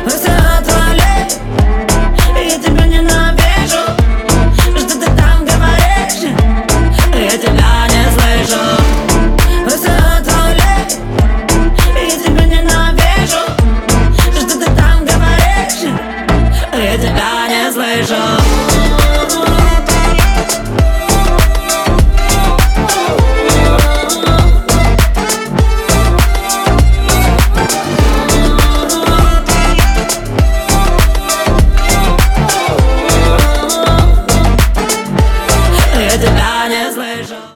Все отвали, я тебя ненавижу. Что ты там говоришь? Я тебя не слышу. Все отвали, я тебя ненавижу. Что ты там говоришь? Я тебя не слышу.